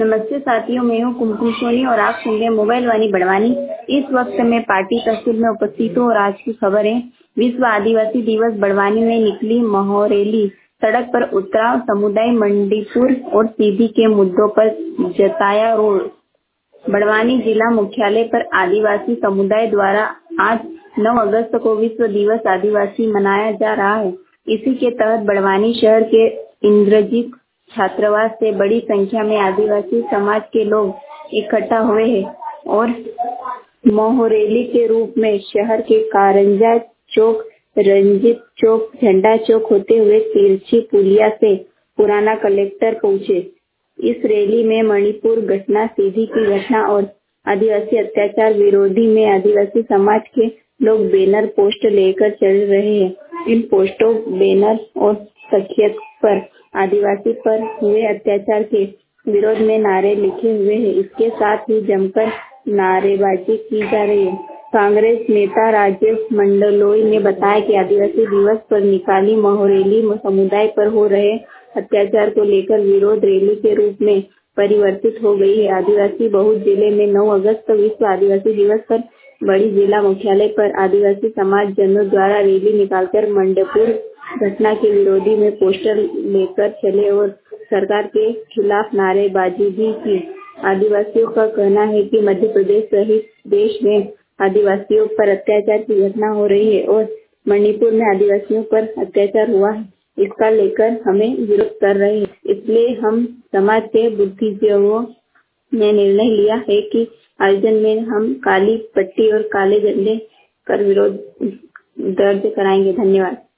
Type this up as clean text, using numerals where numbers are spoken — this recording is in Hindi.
नमस्ते साथियों, मैं हूँ कुमकुम सोनी और आप सुन रहे हैं मोबाइल वाणी बड़वानी। इस वक्त मैं पार्टी तहसील में उपस्थित हूँ और आज की खबर है। विश्व आदिवासी दिवस बड़वानी में निकली महोरेली सड़क पर उतरा समुदाय, मंडीपुर और सीधी के मुद्दों पर जताया रोष। बड़वानी जिला मुख्यालय पर आदिवासी समुदाय द्वारा आज 9 अगस्त को विश्व दिवस आदिवासी मनाया जा रहा है। इसी के तहत बड़वानी शहर के इंद्रजीत छात्रावास से बड़ी संख्या में आदिवासी समाज के लोग इकट्ठा हुए हैं और महोरेली के रूप में शहर के कारंजा चौक, रंजीत चौक, झंडा चौक होते हुए तिरछी पुलिया से पुराना कलेक्टर पहुंचे। इस रैली में मणिपुर घटना, सीधी की घटना और आदिवासी अत्याचार विरोधी में आदिवासी समाज के लोग बैनर पोस्ट लेकर चल रहे हैं। इन पोस्टों, बैनर और तख्तियों पर आदिवासी पर हुए अत्याचार के विरोध में नारे लिखे हुए हैं। इसके साथ ही जमकर नारेबाजी की जा रही है। कांग्रेस नेता राजेश मंडलोई ने बताया कि आदिवासी दिवस पर निकाली महोरेली समुदाय पर हो रहे अत्याचार को लेकर विरोध रैली के रूप में परिवर्तित हो गई है। आदिवासी बहुल जिले में 9 अगस्त विश्व आदिवासी दिवस पर बड़ी जिला मुख्यालय पर आदिवासी समाज जनों द्वारा रैली निकालकर मंडीपुर घटना के विरोधी में पोस्टर लेकर चले और सरकार के खिलाफ नारेबाजी भी की। आदिवासियों का कहना है कि मध्य प्रदेश सहित देश में आदिवासियों पर अत्याचार की घटना हो रही है और मणिपुर में आदिवासियों पर अत्याचार हुआ है। इसका लेकर हमें विरोध कर रहे हैं। इसलिए हम समाज के बुद्धिजीवियों ने निर्णय लिया है कि आयोजन में हम काली पट्टी और काले झंडे कर विरोध दर्ज कराएंगे। धन्यवाद।